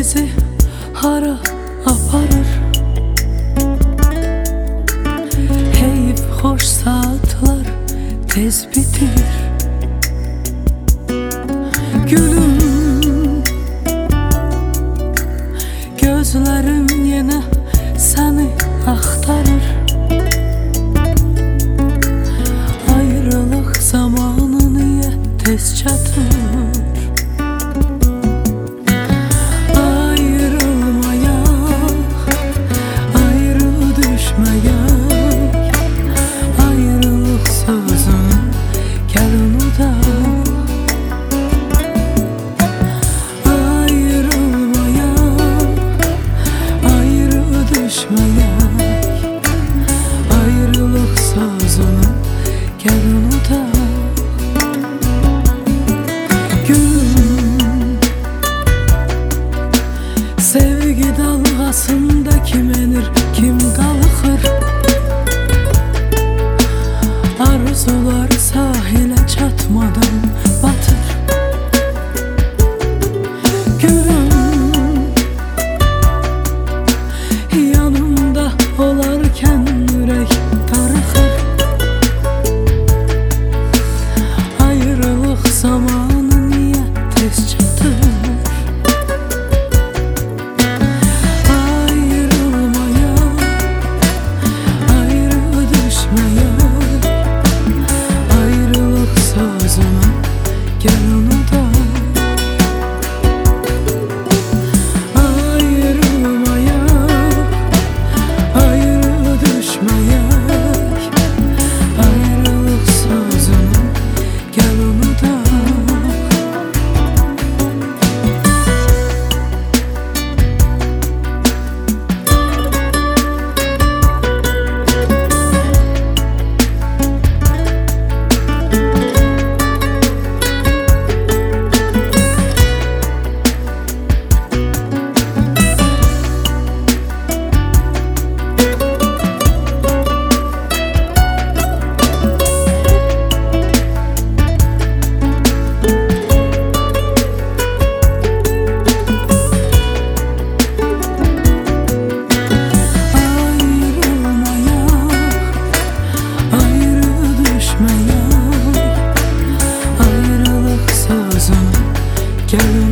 bizi hara aparır? Heyif hoş saatler tez bitir. Gülüm, gözlerim yine seni axtarır. Ayrılık zamanı niye tez çatır? Ayrılık sözünü gel unutalım. Gülüm, sevgi dalgasında kim enir, kim kalkır? Arzular sahile çatmadan batır. Gülüm, yanımda olarken yürek darıxır. Ayrılık zamanı niye tez çatır? Ayrılmaya, ayrı düşmeye, ayrılık sözünü gel unutalım. Ayrılık sözünü gel